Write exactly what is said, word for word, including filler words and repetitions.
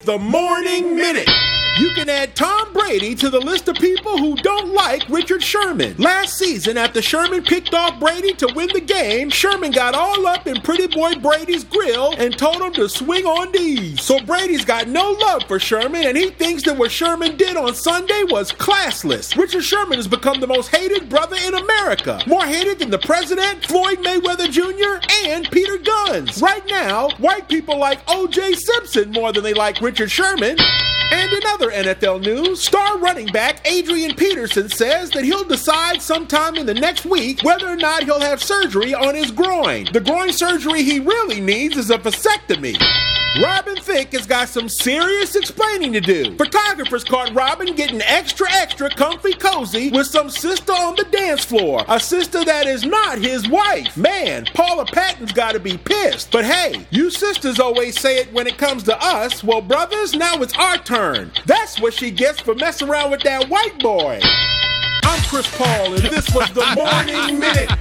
the Morning Minute. You can add Tom Brady to the list of people who don't like Richard Sherman. Last season, after Sherman picked off Brady to win the game, Sherman got all up in Pretty Boy Brady's grill and told him to swing on these. So Brady's got no love for Sherman, and he thinks that what Sherman did on Sunday was classless. Richard Sherman has become the most hated brother in America. More hated than the president, Floyd Mayweather Junior, and Peter Gunz. Right now, white people like O J Simpson more than they like Richard Sherman. And in other N F L news, star running back Adrian Peterson says that he'll decide sometime in the next week whether or not he'll have surgery on his groin. The groin surgery he really needs is a vasectomy. Robin Thicke has got some serious explaining to do. Photographers caught Robin getting extra, extra comfy cozy with some sister on the dance floor. A sister that is not his wife. Man, Paula Patton's gotta be pissed. But hey, you sisters always say it when it comes to us. Well, brothers, now it's our turn. That's what she gets for messing around with that white boy. I'm Chris Paul, and this was the Morning Minute.